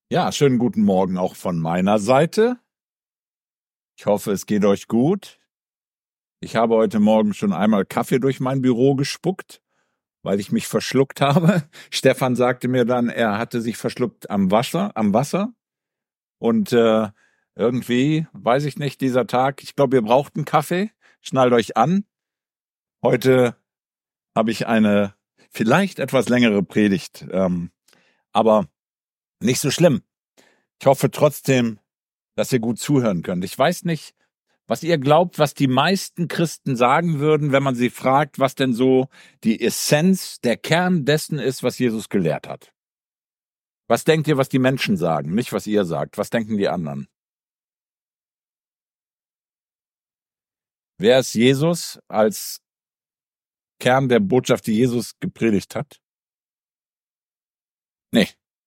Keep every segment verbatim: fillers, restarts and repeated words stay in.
Ja, schönen guten Morgen auch von meiner Seite. Ich hoffe, es geht euch gut. Ich habe heute Morgen schon einmal Kaffee durch mein Büro gespuckt, weil ich mich verschluckt habe. Stefan sagte mir dann, er hatte sich verschluckt am Wasser, am Wasser. Und äh, irgendwie, weiß ich nicht, dieser Tag, ich glaube, ihr braucht einen Kaffee. Schnallt euch an. Heute habe ich eine vielleicht etwas längere Predigt, ähm, aber nicht so schlimm. Ich hoffe trotzdem, dass ihr gut zuhören könnt. Ich weiß nicht, was ihr glaubt, was die meisten Christen sagen würden, wenn man sie fragt, was denn so die Essenz, der Kern dessen ist, was Jesus gelehrt hat. Was denkt ihr, was die Menschen sagen, nicht was ihr sagt? Was denken die anderen? Wer ist Jesus als Kern der Botschaft, die Jesus gepredigt hat? Nee.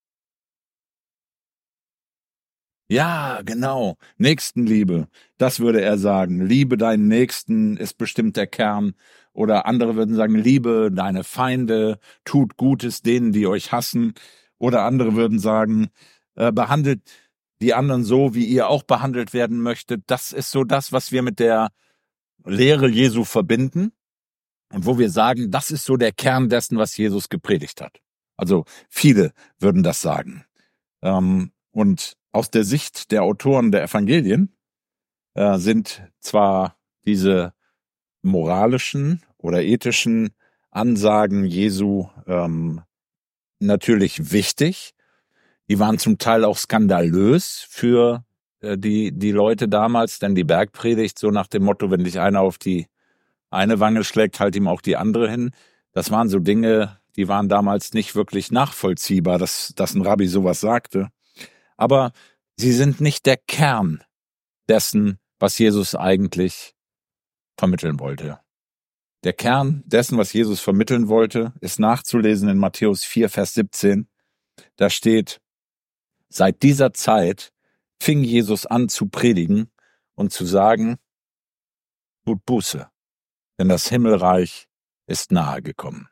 Ja, genau. Nächstenliebe. Das würde er sagen. Liebe deinen Nächsten ist bestimmt der Kern. Oder andere würden sagen, liebe deine Feinde, tut Gutes denen, die euch hassen. Oder andere würden sagen, äh, behandelt die anderen so, wie ihr auch behandelt werden möchtet. Das ist so das, was wir mit der Lehre Jesu verbinden. Und wo wir sagen, das ist so der Kern dessen, was Jesus gepredigt hat. Also viele würden das sagen. Ähm, und aus der Sicht der Autoren der Evangelien äh, sind zwar diese moralischen oder ethischen Ansagen Jesu ähm, natürlich wichtig. Die waren zum Teil auch skandalös für äh, die, die Leute damals, denn die Bergpredigt, so nach dem Motto, wenn dich einer auf die eine Wange schlägt, halt ihm auch die andere hin. Das waren so Dinge, die waren damals nicht wirklich nachvollziehbar, dass, dass ein Rabbi sowas sagte. Aber sie sind nicht der Kern dessen, was Jesus eigentlich vermitteln wollte. Der Kern dessen, was Jesus vermitteln wollte, ist nachzulesen in Matthäus vier, Vers siebzehn. Da steht, seit dieser Zeit fing Jesus an zu predigen und zu sagen, tut Buße, denn das Himmelreich ist nahe gekommen.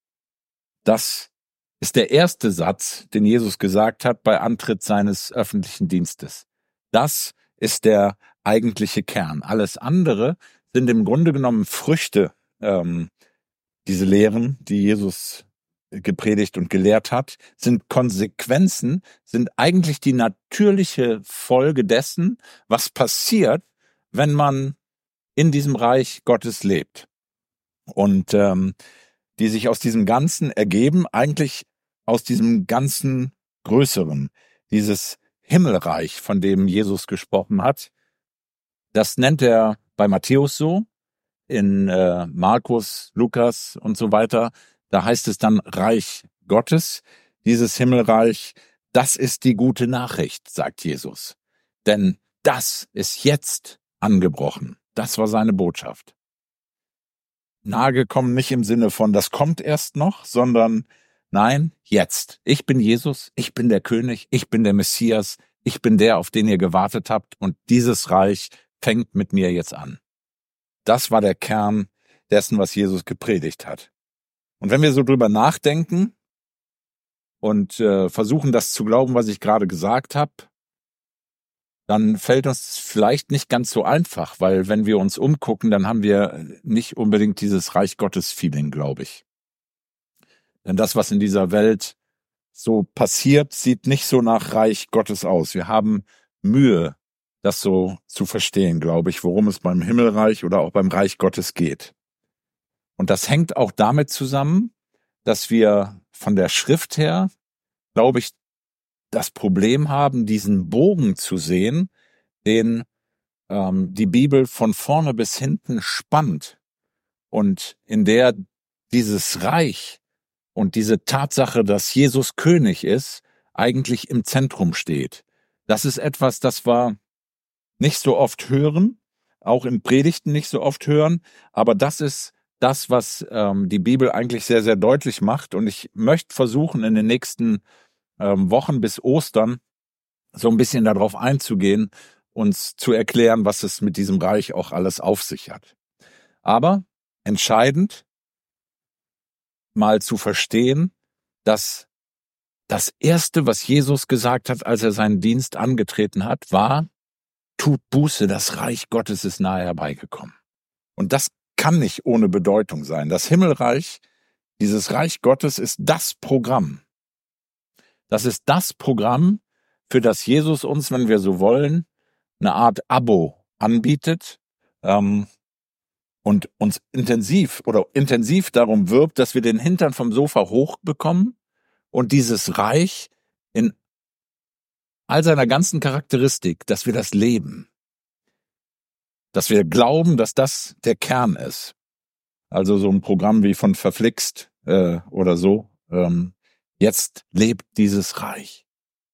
Das ist der erste Satz, den Jesus gesagt hat bei Antritt seines öffentlichen Dienstes. Das ist der eigentliche Kern. Alles andere sind im Grunde genommen Früchte, ähm, diese Lehren, die Jesus gepredigt und gelehrt hat, sind Konsequenzen, sind eigentlich die natürliche Folge dessen, was passiert, wenn man in diesem Reich Gottes lebt. Und ähm, die sich aus diesem Ganzen ergeben, eigentlich aus diesem ganzen Größeren, dieses Himmelreich, von dem Jesus gesprochen hat. Das nennt er bei Matthäus so, in äh, Markus, Lukas und so weiter. Da heißt es dann Reich Gottes. Dieses Himmelreich, das ist die gute Nachricht, sagt Jesus. Denn das ist jetzt angebrochen. Das war seine Botschaft. Nahegekommen nicht im Sinne von, das kommt erst noch, sondern nein, jetzt. Ich bin Jesus, ich bin der König, ich bin der Messias, ich bin der, auf den ihr gewartet habt und dieses Reich fängt mit mir jetzt an. Das war der Kern dessen, was Jesus gepredigt hat. Und wenn wir so drüber nachdenken und äh, versuchen, das zu glauben, was ich gerade gesagt habe, dann fällt uns vielleicht nicht ganz so einfach, weil wenn wir uns umgucken, dann haben wir nicht unbedingt dieses Reich Gottes-Feeling, glaube ich. Denn das, was in dieser Welt so passiert, sieht nicht so nach Reich Gottes aus. Wir haben Mühe, das so zu verstehen, glaube ich, worum es beim Himmelreich oder auch beim Reich Gottes geht. Und das hängt auch damit zusammen, dass wir von der Schrift her, glaube ich, das Problem haben, diesen Bogen zu sehen, den ähm, die Bibel von vorne bis hinten spannt und in der dieses Reich und diese Tatsache, dass Jesus König ist, eigentlich im Zentrum steht. Das ist etwas, das wir nicht so oft hören, auch in Predigten nicht so oft hören, aber das ist das, was ähm, die Bibel eigentlich sehr, sehr deutlich macht. Und ich möchte versuchen, in den nächsten ähm, Wochen bis Ostern so ein bisschen darauf einzugehen, uns zu erklären, was es mit diesem Reich auch alles auf sich hat. Aber entscheidend, mal zu verstehen, dass das Erste, was Jesus gesagt hat, als er seinen Dienst angetreten hat, war, tut Buße, das Reich Gottes ist nahe herbeigekommen. Und das kann nicht ohne Bedeutung sein. Das Himmelreich, dieses Reich Gottes ist das Programm. Das ist das Programm, für das Jesus uns, wenn wir so wollen, eine Art Abo anbietet ähm, und uns intensiv oder intensiv darum wirbt, dass wir den Hintern vom Sofa hochbekommen und dieses Reich in all seiner ganzen Charakteristik, dass wir das leben. Dass wir glauben, dass das der Kern ist. Also so ein Programm wie von Verflixt äh, oder so. Ähm, jetzt lebt dieses Reich.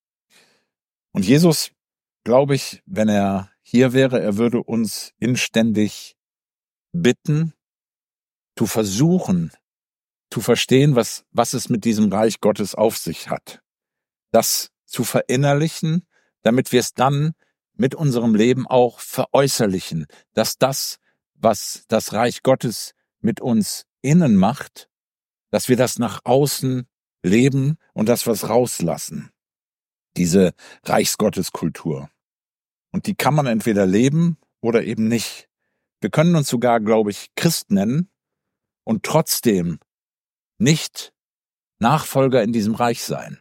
Und Jesus, glaube ich, wenn er hier wäre, er würde uns inständig bitten, zu versuchen, zu verstehen, was, was es mit diesem Reich Gottes auf sich hat. Das zu verinnerlichen, damit wir es dann mit unserem Leben auch veräußerlichen, dass das, was das Reich Gottes mit uns innen macht, dass wir das nach außen leben und das was rauslassen. Diese Reichsgotteskultur. Und die kann man entweder leben oder eben nicht. Wir können uns sogar, glaube ich, Christ nennen und trotzdem nicht Nachfolger in diesem Reich sein.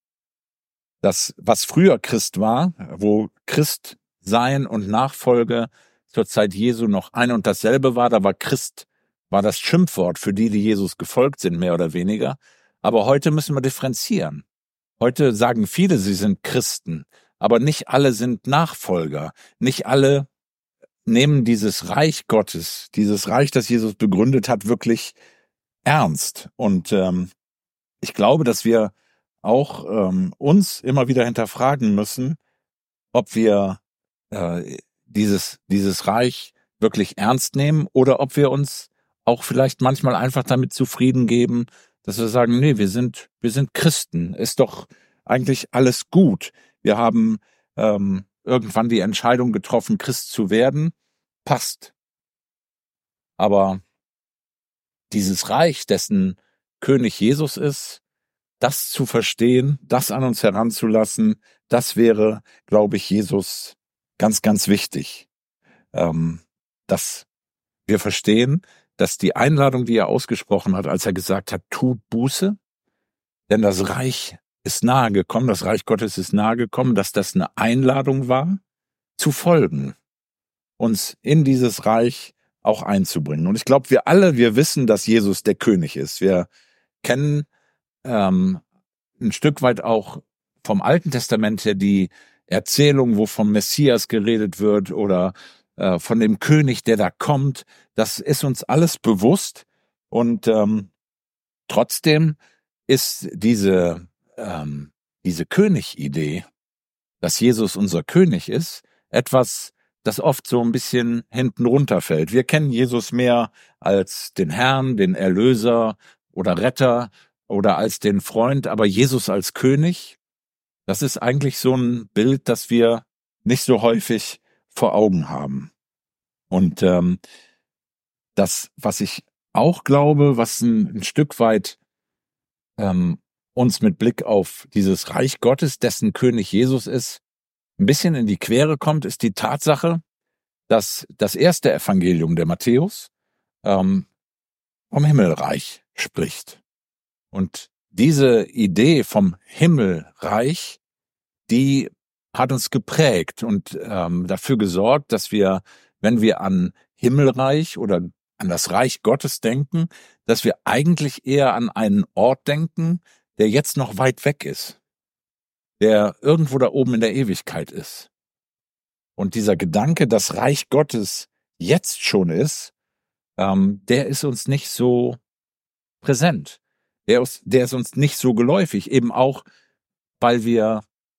Das, was früher Christ war, wo Christ sein und Nachfolge zur Zeit Jesu noch ein und dasselbe war, da war Christ, war das Schimpfwort für die, die Jesus gefolgt sind, mehr oder weniger. Aber heute müssen wir differenzieren. Heute sagen viele, sie sind Christen, aber nicht alle sind Nachfolger. Nicht alle nehmen dieses Reich Gottes, dieses Reich, das Jesus begründet hat, wirklich ernst. Und ähm, ich glaube, dass wir auch ähm, uns immer wieder hinterfragen müssen, ob wir äh, dieses dieses Reich wirklich ernst nehmen oder ob wir uns auch vielleicht manchmal einfach damit zufrieden geben, dass wir sagen, nee, wir sind wir sind Christen, ist doch eigentlich alles gut. Wir haben ähm, irgendwann die Entscheidung getroffen, Christ zu werden, passt. Aber dieses Reich, dessen König Jesus ist, das zu verstehen, das an uns heranzulassen, das wäre, glaube ich, Jesus ganz, ganz wichtig. Ähm, dass wir verstehen, dass die Einladung, die er ausgesprochen hat, als er gesagt hat, tut Buße, denn das Reich ist nahe gekommen, das Reich Gottes ist nahe gekommen, dass das eine Einladung war, zu folgen, uns in dieses Reich auch einzubringen. Und ich glaube, wir alle, wir wissen, dass Jesus der König ist. Wir kennen ähm, ein Stück weit auch vom Alten Testament her die Erzählung, wo vom Messias geredet wird oder äh, von dem König, der da kommt. Das ist uns alles bewusst und ähm, trotzdem ist diese ähm, diese Königidee, dass Jesus unser König ist, etwas, das oft so ein bisschen hinten runterfällt. Wir kennen Jesus mehr als den Herrn, den Erlöser oder Retter oder als den Freund, aber Jesus als König, das ist eigentlich so ein Bild, das wir nicht so häufig vor Augen haben. Und ähm, das, was ich auch glaube, was ein, ein Stück weit ähm, uns mit Blick auf dieses Reich Gottes, dessen König Jesus ist, ein bisschen in die Quere kommt, ist die Tatsache, dass das erste Evangelium der Matthäus ähm, vom Himmelreich spricht. Und diese Idee vom Himmelreich, die hat uns geprägt und ähm, dafür gesorgt, dass wir, wenn wir an Himmelreich oder an das Reich Gottes denken, dass wir eigentlich eher an einen Ort denken, der jetzt noch weit weg ist, der irgendwo da oben in der Ewigkeit ist. Und dieser Gedanke, dass Reich Gottes jetzt schon ist, ähm, der ist uns nicht so präsent. Der ist, der ist uns nicht so geläufig, eben auch, weil wir,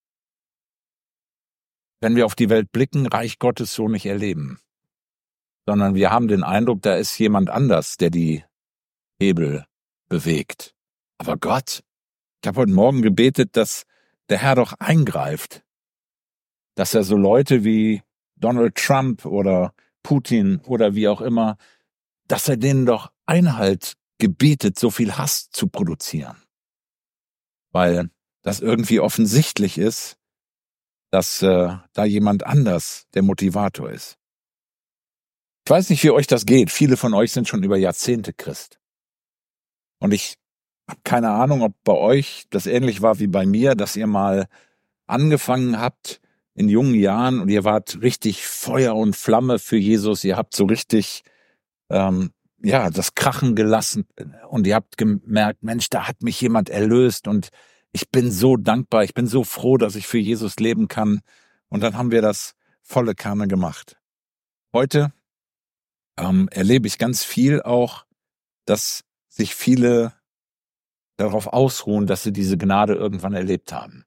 wenn wir auf die Welt blicken, Reich Gottes so nicht erleben. Sondern wir haben den Eindruck, da ist jemand anders, der die Hebel bewegt. Aber Gott, ich habe heute Morgen gebetet, dass der Herr doch eingreift. Dass er so Leute wie Donald Trump oder Putin oder wie auch immer, dass er denen doch Einhalt gebietet, so viel Hass zu produzieren. Weil dass irgendwie offensichtlich ist, dass äh, da jemand anders der Motivator ist. Ich weiß nicht, wie euch das geht. Viele von euch sind schon über Jahrzehnte Christ. Und ich habe keine Ahnung, ob bei euch das ähnlich war wie bei mir, dass ihr mal angefangen habt in jungen Jahren und ihr wart richtig Feuer und Flamme für Jesus. Ihr habt so richtig ähm, ja das krachen gelassen und ihr habt gemerkt, Mensch, da hat mich jemand erlöst und ich bin so dankbar, ich bin so froh, dass ich für Jesus leben kann. Und dann haben wir das volle Kanne gemacht. Heute ähm, erlebe ich ganz viel auch, dass sich viele darauf ausruhen, dass sie diese Gnade irgendwann erlebt haben.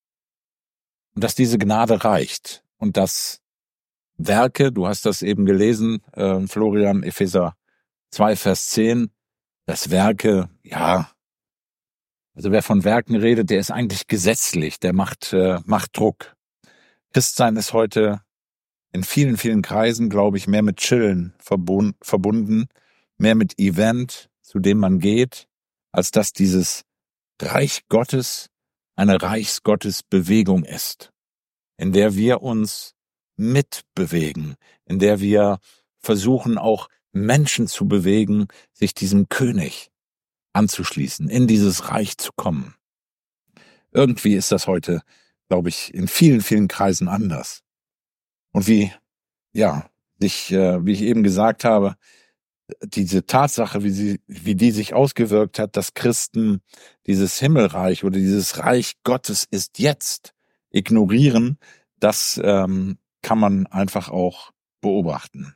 Und dass diese Gnade reicht. Und dass Werke, du hast das eben gelesen, äh, Florian, Epheser zwei, Vers zehn, dass Werke, ja, also wer von Werken redet, der ist eigentlich gesetzlich, der macht, äh, macht Druck. Christsein ist heute in vielen, vielen Kreisen, glaube ich, mehr mit Chillen verbund, verbunden, mehr mit Event, zu dem man geht, als dass dieses Reich Gottes eine Reichsgottesbewegung ist, in der wir uns mitbewegen, in der wir versuchen, auch Menschen zu bewegen, sich diesem König anzuschließen, in dieses Reich zu kommen. Irgendwie ist das heute, glaube ich, in vielen, vielen Kreisen anders. Und wie, ja, sich, äh, wie ich eben gesagt habe, diese Tatsache, wie sie, wie die sich ausgewirkt hat, dass Christen dieses Himmelreich oder dieses Reich Gottes ist jetzt ignorieren, das ähm, kann man einfach auch beobachten.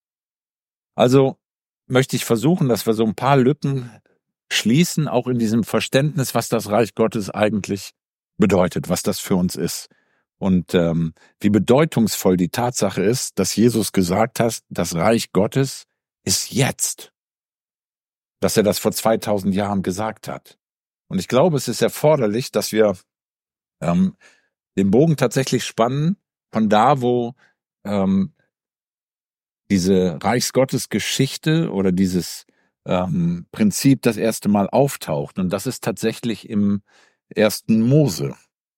Also möchte ich versuchen, dass wir so ein paar Lücken schließen, auch in diesem Verständnis, was das Reich Gottes eigentlich bedeutet, was das für uns ist. Und ähm, wie bedeutungsvoll die Tatsache ist, dass Jesus gesagt hat, das Reich Gottes ist jetzt, dass er das vor zweitausend Jahren gesagt hat. Und ich glaube, es ist erforderlich, dass wir ähm, den Bogen tatsächlich spannen von da, wo ähm, diese Reichsgottesgeschichte oder dieses ähm, Prinzip das erste Mal auftaucht. Und das ist tatsächlich im ersten Mose.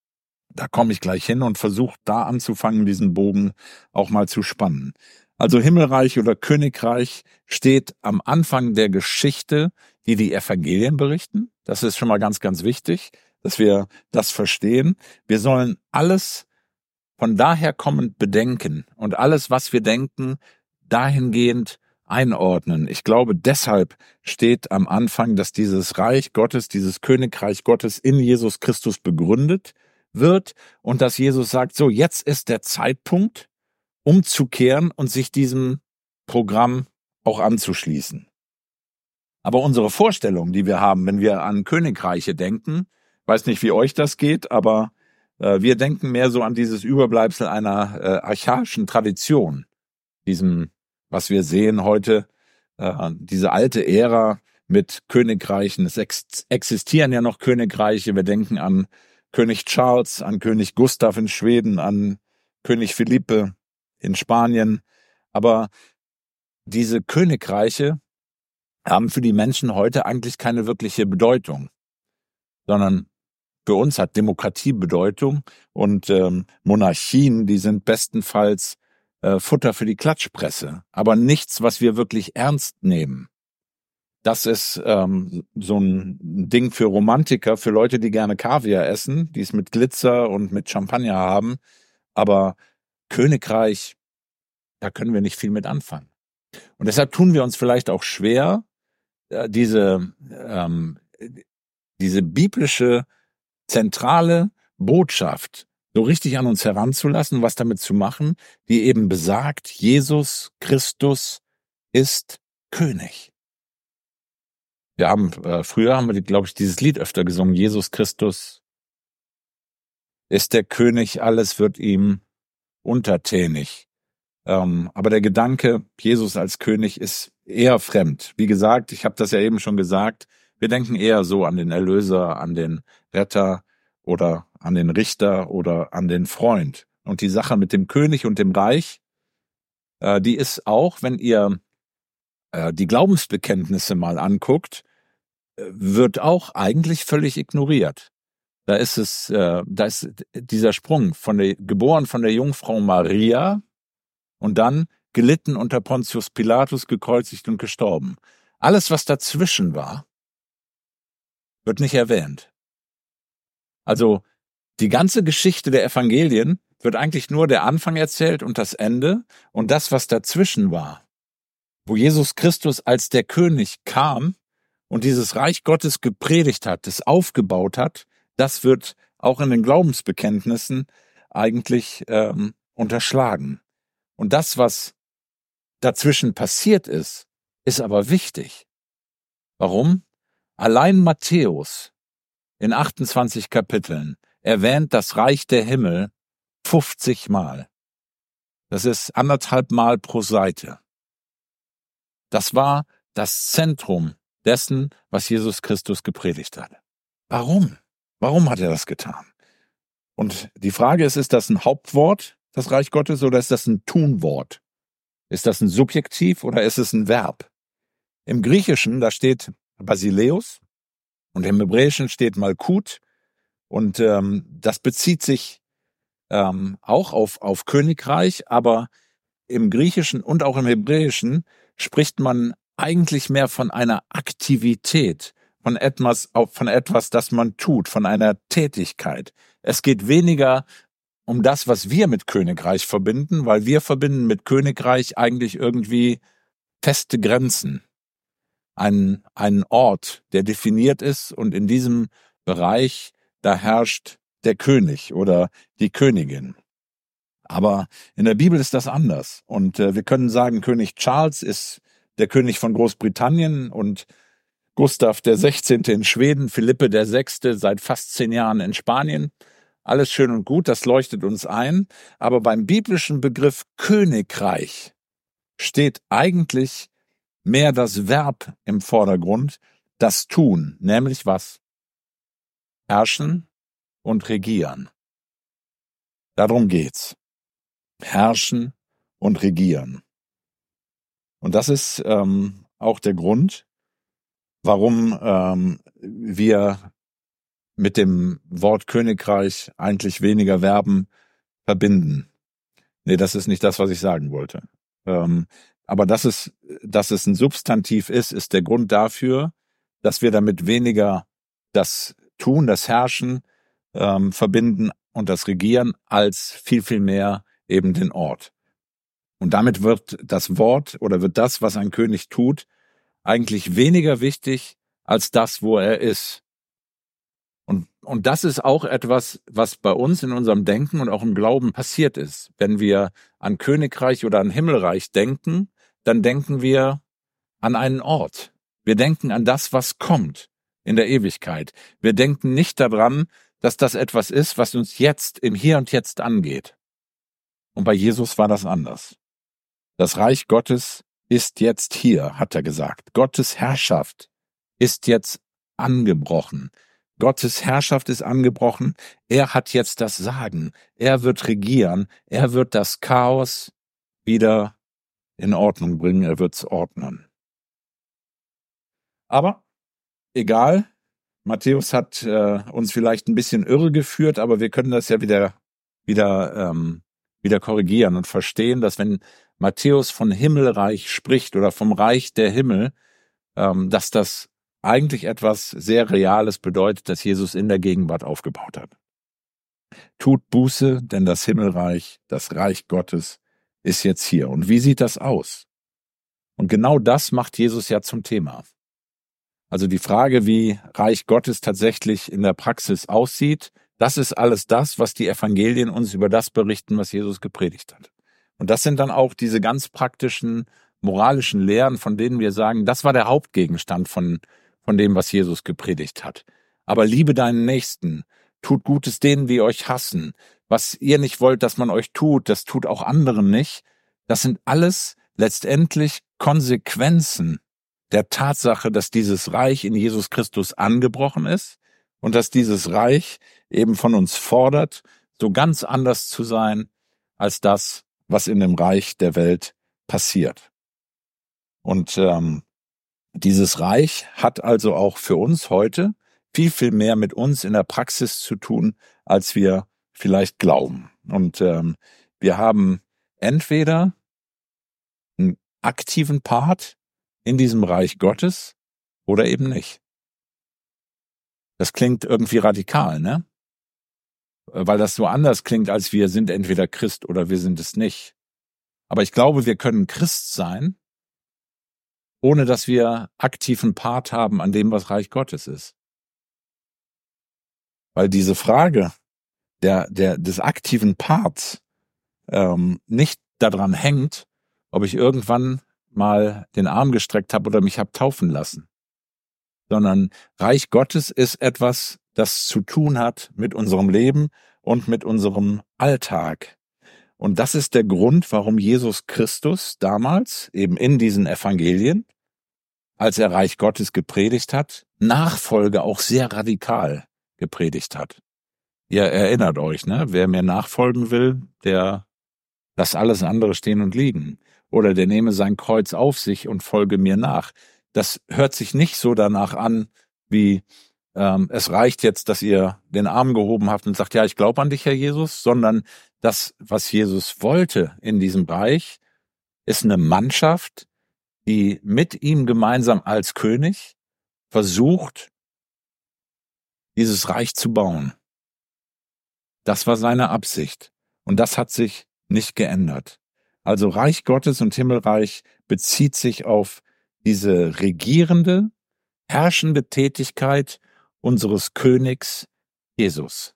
Da komme ich gleich hin und versuche da anzufangen, diesen Bogen auch mal zu spannen. Also Himmelreich oder Königreich steht am Anfang der Geschichte, die die Evangelien berichten. Das ist schon mal ganz, ganz wichtig, dass wir das verstehen. Wir sollen alles von daher kommend bedenken und alles, was wir denken, dahingehend einordnen. Ich glaube, deshalb steht am Anfang, dass dieses Reich Gottes, dieses Königreich Gottes in Jesus Christus begründet wird und dass Jesus sagt, so, jetzt ist der Zeitpunkt, umzukehren und sich diesem Programm auch anzuschließen. Aber unsere Vorstellung, die wir haben, wenn wir an Königreiche denken, weiß nicht, wie euch das geht, aber äh, wir denken mehr so an dieses Überbleibsel einer äh, archaischen Tradition, diesem, was wir sehen heute, äh, diese alte Ära mit Königreichen. Es ex- existieren ja noch Königreiche. Wir denken an König Charles, an König Gustav in Schweden, an König Philippe in Spanien. Aber diese Königreiche haben für die Menschen heute eigentlich keine wirkliche Bedeutung, sondern für uns hat Demokratie Bedeutung und ähm, Monarchien, die sind bestenfalls äh, Futter für die Klatschpresse, aber nichts, was wir wirklich ernst nehmen. Das ist ähm, so ein Ding für Romantiker, für Leute, die gerne Kaviar essen, die es mit Glitzer und mit Champagner haben. Aber Königreich, da können wir nicht viel mit anfangen. Und deshalb tun wir uns vielleicht auch schwer, äh, diese, ähm, diese biblische zentrale Botschaft so richtig an uns heranzulassen, was damit zu machen, die eben besagt, Jesus Christus ist König. Wir haben, äh, früher haben wir, glaube ich, dieses Lied öfter gesungen, Jesus Christus ist der König, alles wird ihm untertänig. Ähm, aber der Gedanke, Jesus als König, ist eher fremd. Wie gesagt, ich habe das ja eben schon gesagt, wir denken eher so an den Erlöser, an den Retter oder an den Richter oder an den Freund. Und die Sache mit dem König und dem Reich, äh, die ist auch, wenn ihr äh, die Glaubensbekenntnisse mal anguckt, wird auch eigentlich völlig ignoriert. Da ist es, äh, da ist dieser Sprung von der, geboren von der Jungfrau Maria und dann gelitten unter Pontius Pilatus, gekreuzigt und gestorben. Alles, was dazwischen war, wird nicht erwähnt. Also die ganze Geschichte der Evangelien wird eigentlich nur der Anfang erzählt und das Ende, und das, was dazwischen war, wo Jesus Christus als der König kam und dieses Reich Gottes gepredigt hat, es aufgebaut hat, das wird auch in den Glaubensbekenntnissen eigentlich ähm, unterschlagen. Und das, was dazwischen passiert ist, ist aber wichtig. Warum? Allein Matthäus in achtundzwanzig Kapiteln erwähnt das Reich der Himmel fünfzig Mal. Das ist anderthalb Mal pro Seite. Das war das Zentrum dessen, was Jesus Christus gepredigt hat. Warum? Warum hat er das getan? Und die Frage ist, ist das ein Hauptwort, das Reich Gottes, oder ist das ein Tunwort? Ist das ein Subjektiv oder ist es ein Verb? Im Griechischen, da steht Basileus und im Hebräischen steht Malkut, und ähm, das bezieht sich ähm, auch auf, auf Königreich, aber im Griechischen und auch im Hebräischen spricht man eigentlich mehr von einer Aktivität, von etwas, von etwas, das man tut, von einer Tätigkeit. Es geht weniger um das, was wir mit Königreich verbinden, weil wir verbinden mit Königreich eigentlich irgendwie feste Grenzen. Ein, ein Ort, der definiert ist, und in diesem Bereich, da herrscht der König oder die Königin. Aber in der Bibel ist das anders. Und äh, wir können sagen, König Charles ist der König von Großbritannien und Gustav der Sechzehnte in Schweden, Philippe der Sechste seit fast zehn Jahren in Spanien. Alles schön und gut, das leuchtet uns ein. Aber beim biblischen Begriff Königreich steht eigentlich mehr das Verb im Vordergrund, das Tun, nämlich was? Herrschen und regieren. Darum geht's. Herrschen und regieren. Und das ist ähm, auch der Grund, warum ähm, wir mit dem Wort Königreich eigentlich weniger Verben verbinden. Nee, das ist nicht das, was ich sagen wollte. Ähm, aber dass es, dass es ein Substantiv ist, ist der Grund dafür, dass wir damit weniger das Tun, das Herrschen ähm, verbinden und das Regieren, als viel, viel mehr eben den Ort. Und damit wird das Wort oder wird das, was ein König tut, eigentlich weniger wichtig als das, wo er ist. Und, und das ist auch etwas, was bei uns in unserem Denken und auch im Glauben passiert ist. Wenn wir an Königreich oder an Himmelreich denken, dann denken wir an einen Ort. Wir denken an das, was kommt in der Ewigkeit. Wir denken nicht daran, dass das etwas ist, was uns jetzt im Hier und Jetzt angeht. Und bei Jesus war das anders. Das Reich Gottes ist jetzt hier, hat er gesagt. Gottes Herrschaft ist jetzt angebrochen. Gottes Herrschaft ist angebrochen. Er hat jetzt das Sagen. Er wird regieren. Er wird das Chaos wieder in Ordnung bringen. Er wird's ordnen. Aber egal, Matthäus hat äh, uns vielleicht ein bisschen irre geführt, aber wir können das ja wieder wieder ähm, wieder korrigieren und verstehen, dass wenn Matthäus von Himmelreich spricht oder vom Reich der Himmel, ähm, dass das eigentlich etwas sehr Reales bedeutet, das Jesus in der Gegenwart aufgebaut hat. Tut Buße, denn das Himmelreich, das Reich Gottes, ist jetzt hier. Und wie sieht das aus? Und genau das macht Jesus ja zum Thema. Also die Frage, wie Reich Gottes tatsächlich in der Praxis aussieht, das ist alles das, was die Evangelien uns über das berichten, was Jesus gepredigt hat. Und das sind dann auch diese ganz praktischen, moralischen Lehren, von denen wir sagen, das war der Hauptgegenstand von, von dem, was Jesus gepredigt hat. Aber liebe deinen Nächsten, tut Gutes denen, die euch hassen. Was ihr nicht wollt, dass man euch tut, das tut auch anderen nicht. Das sind alles letztendlich Konsequenzen der Tatsache, dass dieses Reich in Jesus Christus angebrochen ist und dass dieses Reich eben von uns fordert, so ganz anders zu sein als das, was in dem Reich der Welt passiert. Und ähm, dieses Reich hat also auch für uns heute viel, viel mehr mit uns in der Praxis zu tun, als wir vielleicht glauben. Und ähm, wir haben entweder einen aktiven Part in diesem Reich Gottes oder eben nicht. Das klingt irgendwie radikal, ne? Weil das so anders klingt, als wir sind entweder Christ oder wir sind es nicht. Aber ich glaube, wir können Christ sein, ohne dass wir aktiven Part haben an dem, was Reich Gottes ist. Weil diese Frage der, der, des aktiven Parts ähm, nicht daran hängt, ob ich irgendwann mal den Arm gestreckt habe oder mich habe taufen lassen. Sondern Reich Gottes ist etwas, das zu tun hat mit unserem Leben und mit unserem Alltag. Und das ist der Grund, warum Jesus Christus damals eben in diesen Evangelien, als er Reich Gottes gepredigt hat, Nachfolge auch sehr radikal gepredigt hat. Ihr erinnert euch, ne? Wer mir nachfolgen will, der lass alles andere stehen und liegen. Oder der nehme sein Kreuz auf sich und folge mir nach. Das hört sich nicht so danach an, wie ähm, es reicht jetzt, dass ihr den Arm gehoben habt und sagt, ja, ich glaube an dich, Herr Jesus, sondern das, was Jesus wollte in diesem Reich, ist eine Mannschaft, die mit ihm gemeinsam als König versucht, dieses Reich zu bauen. Das war seine Absicht. Und das hat sich nicht geändert. Also Reich Gottes und Himmelreich bezieht sich auf diese regierende, herrschende Tätigkeit unseres Königs Jesus.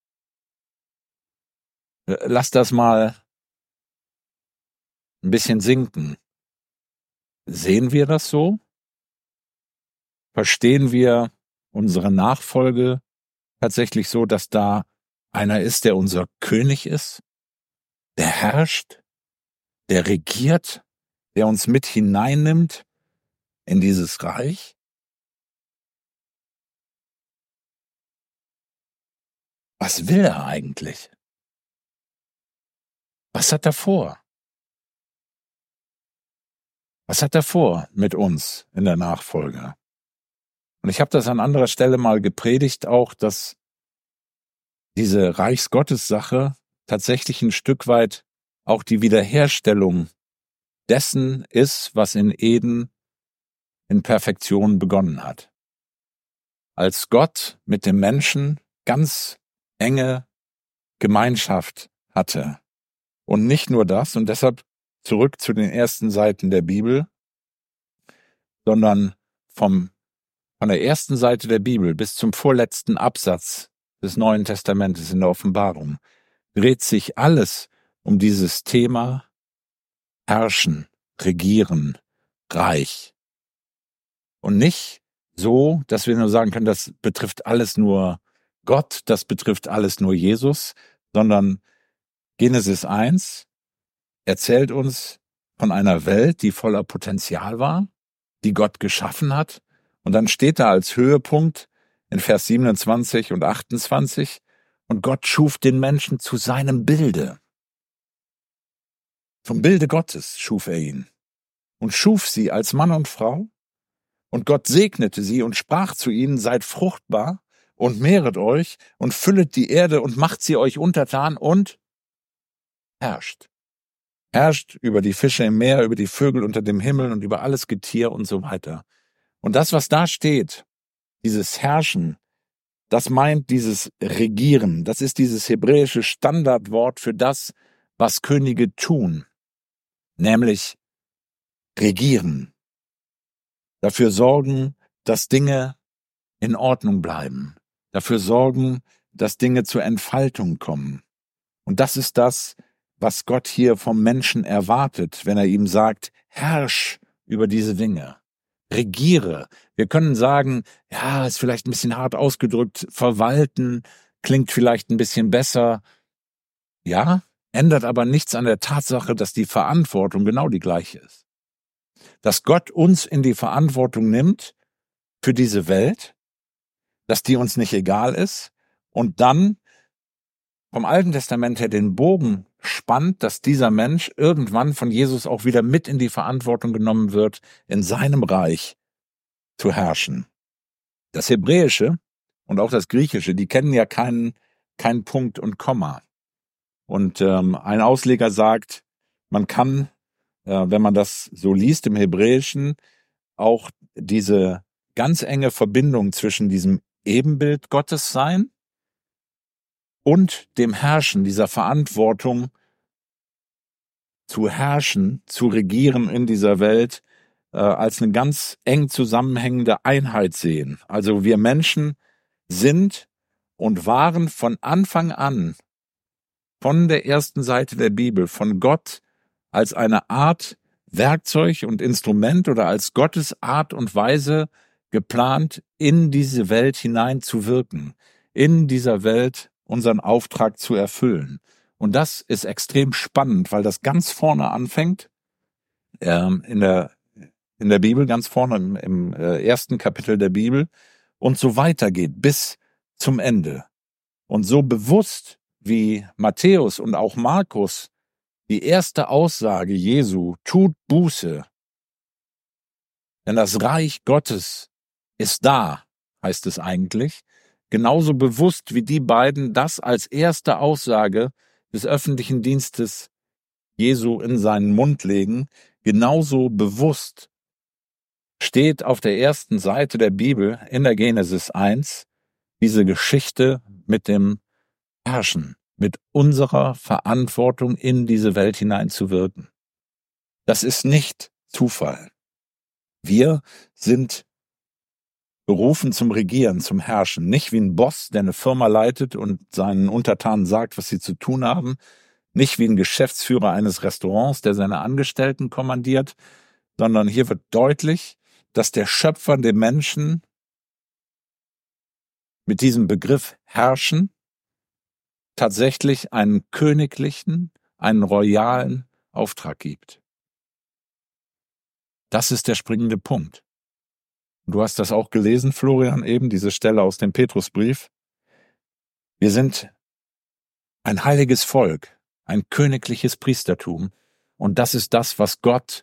Lass das mal ein bisschen sinken. Sehen wir das so? Verstehen wir unsere Nachfolge tatsächlich so, dass da einer ist, der unser König ist, der herrscht, der regiert, der uns mit hineinnimmt in dieses Reich? Was will er eigentlich? Was hat er vor? Was hat er vor mit uns in der Nachfolge? Und ich habe das an anderer Stelle mal gepredigt, auch, dass diese Reichsgottes-Sache tatsächlich ein Stück weit auch die Wiederherstellung dessen ist, was in Eden in Perfektion begonnen hat. Als Gott mit dem Menschen ganz enge Gemeinschaft hatte. Und nicht nur das, und deshalb zurück zu den ersten Seiten der Bibel, sondern vom, von der ersten Seite der Bibel bis zum vorletzten Absatz des Neuen Testamentes in der Offenbarung dreht sich alles um dieses Thema Herrschen, Regieren, Reich. Und nicht so, dass wir nur sagen können, das betrifft alles nur Gott, das betrifft alles nur Jesus, sondern Genesis eins erzählt uns von einer Welt, die voller Potenzial war, die Gott geschaffen hat. Und dann steht da als Höhepunkt in Vers siebenundzwanzig und achtundzwanzig, und Gott schuf den Menschen zu seinem Bilde. Zum Bilde Gottes schuf er ihn und schuf sie als Mann und Frau. Und Gott segnete sie und sprach zu ihnen, seid fruchtbar und mehret euch und füllet die Erde und macht sie euch untertan und herrscht. Herrscht über die Fische im Meer, über die Vögel unter dem Himmel und über alles Getier und so weiter. Und das, was da steht, dieses Herrschen, das meint dieses Regieren. Das ist dieses hebräische Standardwort für das, was Könige tun, nämlich regieren. Dafür sorgen, dass Dinge in Ordnung bleiben. Dafür sorgen, dass Dinge zur Entfaltung kommen. Und das ist das, was Gott hier vom Menschen erwartet, wenn er ihm sagt, herrsch über diese Dinge. Regiere. Wir können sagen, ja, ist vielleicht ein bisschen hart ausgedrückt, verwalten klingt vielleicht ein bisschen besser. Ja, ändert aber nichts an der Tatsache, dass die Verantwortung genau die gleiche ist. Dass Gott uns in die Verantwortung nimmt für diese Welt, dass die uns nicht egal ist und dann vom Alten Testament her den Bogen spannt, dass dieser Mensch irgendwann von Jesus auch wieder mit in die Verantwortung genommen wird, in seinem Reich zu herrschen. Das Hebräische und auch das Griechische, die kennen ja keinen keinen Punkt und Komma. Und ähm, ein Ausleger sagt, man kann, äh, wenn man das so liest im Hebräischen, auch diese ganz enge Verbindung zwischen diesem Ebenbild Gottes sein und dem Herrschen, dieser Verantwortung zu herrschen, zu regieren in dieser Welt, äh, als eine ganz eng zusammenhängende Einheit sehen. Also wir Menschen sind und waren von Anfang an, von der ersten Seite der Bibel, von Gott als eine Art Werkzeug und Instrument oder als Gottes Art und Weise geplant, in diese Welt hinein zu wirken, in dieser Welt unseren Auftrag zu erfüllen. Und das ist extrem spannend, weil das ganz vorne anfängt, ähm, in der in der Bibel, ganz vorne im, im äh, ersten Kapitel der Bibel und so weitergeht bis zum Ende. Und so bewusst wie Matthäus und auch Markus die erste Aussage Jesu, tut Buße, denn das Reich Gottes ist da, heißt es eigentlich, genauso bewusst wie die beiden das als erste Aussage des öffentlichen Dienstes Jesu in seinen Mund legen, genauso bewusst steht auf der ersten Seite der Bibel in der Genesis eins diese Geschichte mit dem Herrschen, mit unserer Verantwortung in diese Welt hineinzuwirken. Das ist nicht Zufall. Wir sind berufen zum Regieren, zum Herrschen, nicht wie ein Boss, der eine Firma leitet und seinen Untertanen sagt, was sie zu tun haben, nicht wie ein Geschäftsführer eines Restaurants, der seine Angestellten kommandiert, sondern hier wird deutlich, dass der Schöpfer dem Menschen mit diesem Begriff herrschen tatsächlich einen königlichen, einen royalen Auftrag gibt. Das ist der springende Punkt. Du hast das auch gelesen, Florian, eben diese Stelle aus dem Petrusbrief. Wir sind ein heiliges Volk, ein königliches Priestertum. Und das ist das, was Gott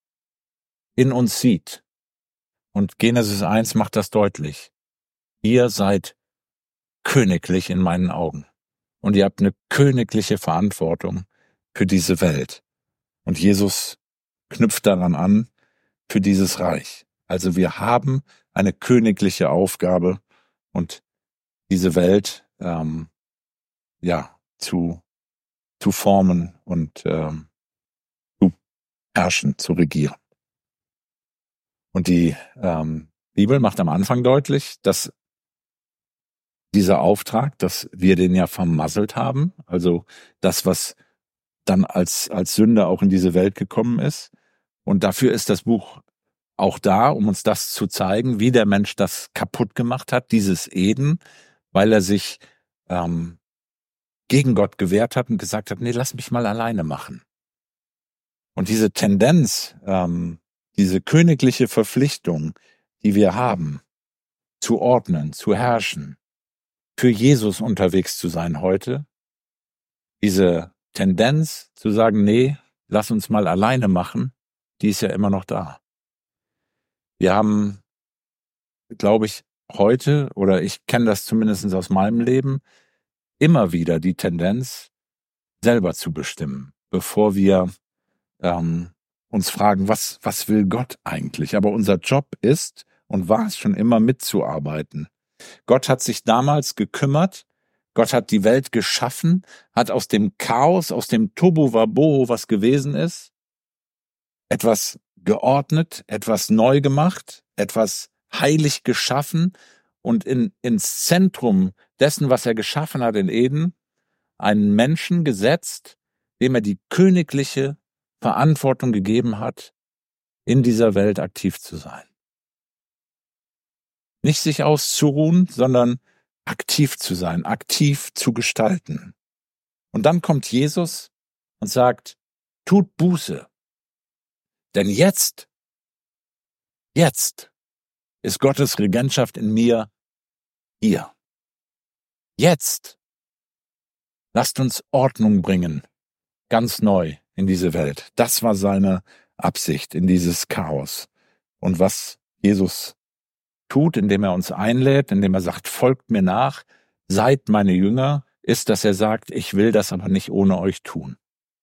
in uns sieht. Und Genesis eins macht das deutlich. Ihr seid königlich in meinen Augen. Und ihr habt eine königliche Verantwortung für diese Welt. Und Jesus knüpft daran an, für dieses Reich. Also wir haben eine königliche Aufgabe und diese Welt ähm, ja zu zu formen und ähm, zu herrschen, zu regieren. Und die ähm, Bibel macht am Anfang deutlich, dass dieser Auftrag, dass wir den ja vermasselt haben, also das, was dann als als Sünde auch in diese Welt gekommen ist. Und dafür ist das Buch auch da, um uns das zu zeigen, wie der Mensch das kaputt gemacht hat, dieses Eden, weil er sich ähm, gegen Gott gewehrt hat und gesagt hat, nee, lass mich mal alleine machen. Und diese Tendenz, ähm, diese königliche Verpflichtung, die wir haben, zu ordnen, zu herrschen, für Jesus unterwegs zu sein heute, diese Tendenz zu sagen, nee, lass uns mal alleine machen, die ist ja immer noch da. Wir haben, glaube ich, heute, oder ich kenne das zumindest aus meinem Leben, immer wieder die Tendenz, selber zu bestimmen, bevor wir ähm, uns fragen, was, was will Gott eigentlich? Aber unser Job ist und war es schon immer, mitzuarbeiten. Gott hat sich damals gekümmert, Gott hat die Welt geschaffen, hat aus dem Chaos, aus dem Tohuwabohu, was gewesen ist, etwas geordnet, etwas neu gemacht, etwas heilig geschaffen und in, ins Zentrum dessen, was er geschaffen hat in Eden, einen Menschen gesetzt, dem er die königliche Verantwortung gegeben hat, in dieser Welt aktiv zu sein. Nicht sich auszuruhen, sondern aktiv zu sein, aktiv zu gestalten. Und dann kommt Jesus und sagt, tut Buße. Denn jetzt, jetzt ist Gottes Regentschaft in mir hier. Jetzt lasst uns Ordnung bringen, ganz neu in diese Welt. Das war seine Absicht in dieses Chaos. Und was Jesus tut, indem er uns einlädt, indem er sagt, folgt mir nach, seid meine Jünger, ist, dass er sagt, ich will das aber nicht ohne euch tun.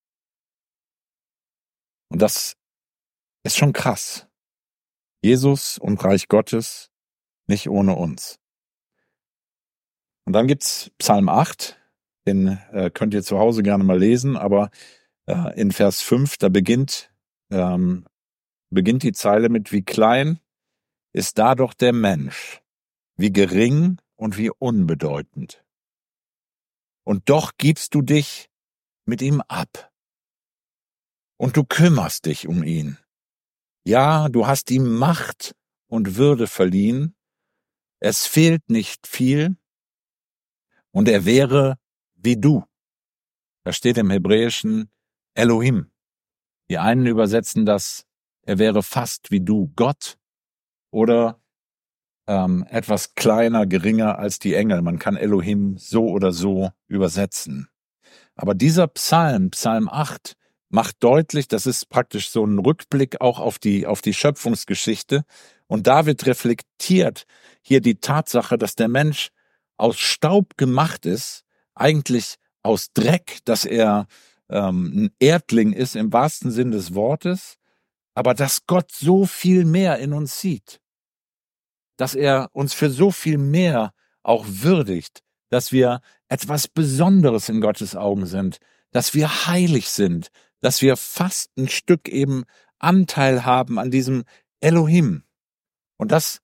Und das ist schon krass. Jesus und Reich Gottes nicht ohne uns. Und dann gibt's Psalm acht, den äh, könnt ihr zu Hause gerne mal lesen, aber äh, in Vers fünf, da beginnt, ähm, beginnt die Zeile mit, wie klein ist da doch der Mensch, wie gering und wie unbedeutend. Und doch gibst du dich mit ihm ab. Und du kümmerst dich um ihn. Ja, du hast ihm Macht und Würde verliehen. Es fehlt nicht viel. Und er wäre wie du. Da steht im Hebräischen Elohim. Die einen übersetzen das, er wäre fast wie du, Gott, oder ähm, etwas kleiner, geringer als die Engel. Man kann Elohim so oder so übersetzen. Aber dieser Psalm, Psalm acht, macht deutlich, das ist praktisch so ein Rückblick auch auf die, auf die Schöpfungsgeschichte. Und David reflektiert hier die Tatsache, dass der Mensch aus Staub gemacht ist, eigentlich aus Dreck, dass er ähm, ein Erdling ist im wahrsten Sinn des Wortes, aber dass Gott so viel mehr in uns sieht, dass er uns für so viel mehr auch würdigt, dass wir etwas Besonderes in Gottes Augen sind, dass wir heilig sind, dass wir fast ein Stück eben Anteil haben an diesem Elohim. Und das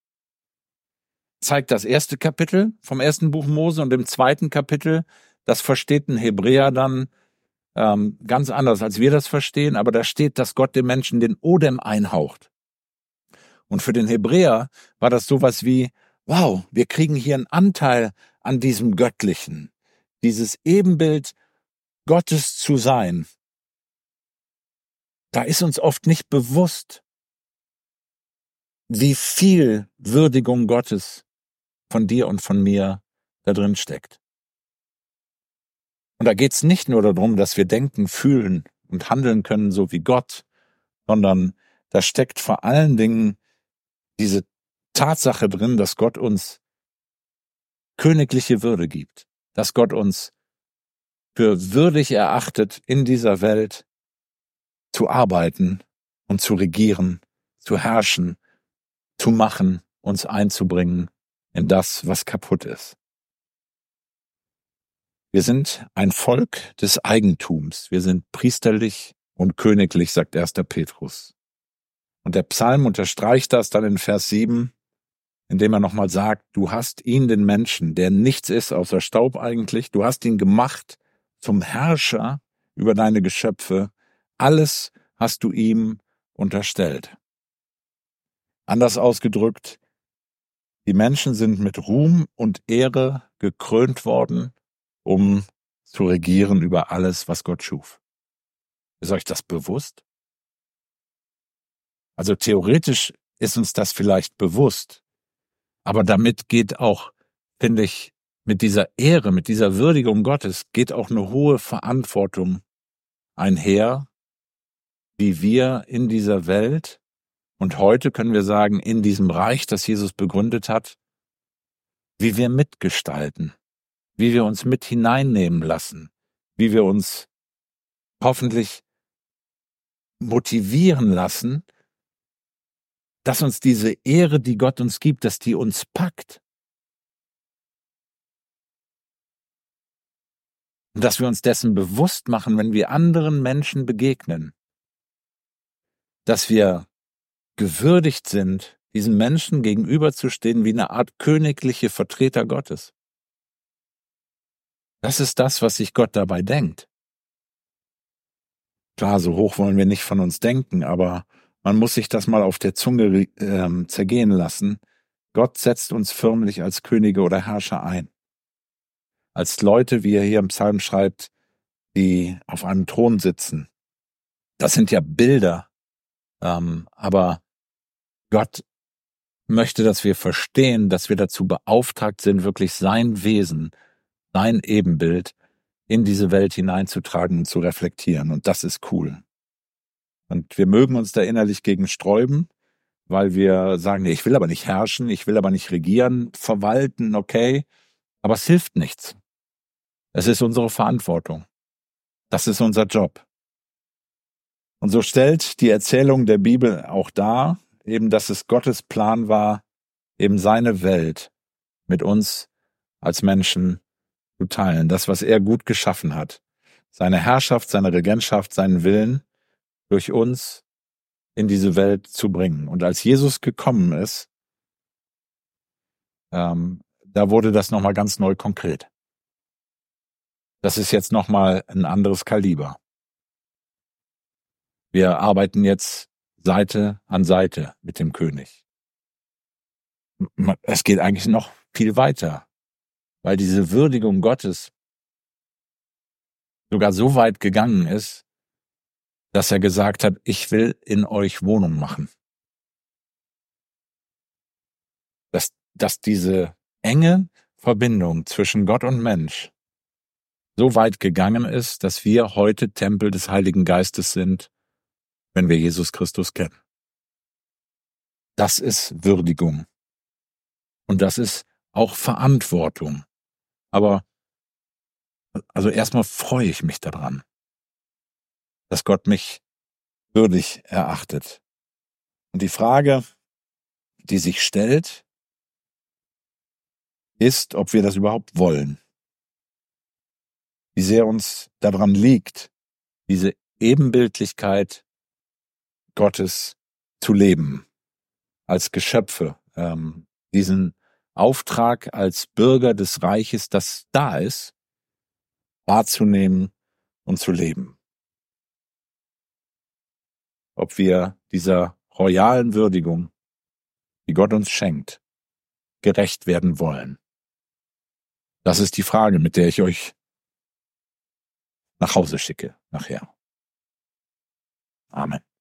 zeigt das erste Kapitel vom ersten Buch Mose, und im zweiten Kapitel, das versteht ein Hebräer dann ähm, ganz anders, als wir das verstehen, aber da steht, dass Gott dem Menschen den Odem einhaucht. Und für den Hebräer war das sowas wie, wow, wir kriegen hier einen Anteil an diesem Göttlichen, dieses Ebenbild Gottes zu sein. Da ist uns oft nicht bewusst, wie viel Würdigung Gottes von dir und von mir da drin steckt. Und da geht's nicht nur darum, dass wir denken, fühlen und handeln können, so wie Gott, sondern da steckt vor allen Dingen diese Tatsache drin, dass Gott uns königliche Würde gibt, dass Gott uns für würdig erachtet, in dieser Welt zu arbeiten und zu regieren, zu herrschen, zu machen, uns einzubringen in das, was kaputt ist. Wir sind ein Volk des Eigentums. Wir sind priesterlich und königlich, sagt erster Petrus. Und der Psalm unterstreicht das dann in Vers sieben, indem er nochmal sagt, du hast ihn, den Menschen, der nichts ist außer Staub eigentlich, du hast ihn gemacht zum Herrscher über deine Geschöpfe. Alles hast du ihm unterstellt. Anders ausgedrückt, die Menschen sind mit Ruhm und Ehre gekrönt worden, um zu regieren über alles, was Gott schuf. Ist euch das bewusst? Also theoretisch ist uns das vielleicht bewusst, aber damit geht auch, finde ich, mit dieser Ehre, mit dieser Würdigung Gottes, geht auch eine hohe Verantwortung einher, wie wir in dieser Welt und heute können wir sagen, in diesem Reich, das Jesus begründet hat, wie wir mitgestalten, wie wir uns mit hineinnehmen lassen, wie wir uns hoffentlich motivieren lassen, dass uns diese Ehre, die Gott uns gibt, dass die uns packt. Und dass wir uns dessen bewusst machen, wenn wir anderen Menschen begegnen, dass wir gewürdigt sind, diesen Menschen gegenüberzustehen wie eine Art königliche Vertreter Gottes. Das ist das, was sich Gott dabei denkt. Klar, so hoch wollen wir nicht von uns denken, aber man muss sich das mal auf der Zunge äh, zergehen lassen. Gott setzt uns förmlich als Könige oder Herrscher ein. Als Leute, wie er hier im Psalm schreibt, die auf einem Thron sitzen. Das sind ja Bilder, ähm, aber Gott möchte, dass wir verstehen, dass wir dazu beauftragt sind, wirklich sein Wesen, sein Ebenbild in diese Welt hineinzutragen und zu reflektieren. Und das ist cool. Und wir mögen uns da innerlich gegen sträuben, weil wir sagen, nee, ich will aber nicht herrschen, ich will aber nicht regieren, verwalten, okay, aber es hilft nichts. Es ist unsere Verantwortung. Das ist unser Job. Und so stellt die Erzählung der Bibel auch dar, eben, dass es Gottes Plan war, eben seine Welt mit uns als Menschen zu teilen. Das, was er gut geschaffen hat. Seine Herrschaft, seine Regentschaft, seinen Willen durch uns in diese Welt zu bringen. Und als Jesus gekommen ist, ähm, da wurde das nochmal ganz neu konkret. Das ist jetzt nochmal ein anderes Kaliber. Wir arbeiten jetzt Seite an Seite mit dem König. Es geht eigentlich noch viel weiter, weil diese Würdigung Gottes sogar so weit gegangen ist, dass er gesagt hat, ich will in euch Wohnung machen. Dass, dass diese enge Verbindung zwischen Gott und Mensch so weit gegangen ist, dass wir heute Tempel des Heiligen Geistes sind, wenn wir Jesus Christus kennen. Das ist Würdigung. Und das ist auch Verantwortung. Aber also erstmal freue ich mich daran, dass Gott mich würdig erachtet. Und die Frage, die sich stellt, ist, ob wir das überhaupt wollen. Wie sehr uns daran liegt, diese Ebenbildlichkeit Gottes zu leben, als Geschöpfe, ähm, diesen Auftrag als Bürger des Reiches, das da ist, wahrzunehmen und zu leben. Ob wir dieser royalen Würdigung, die Gott uns schenkt, gerecht werden wollen. Das ist die Frage, mit der ich euch nach Hause schicke nachher. Amen.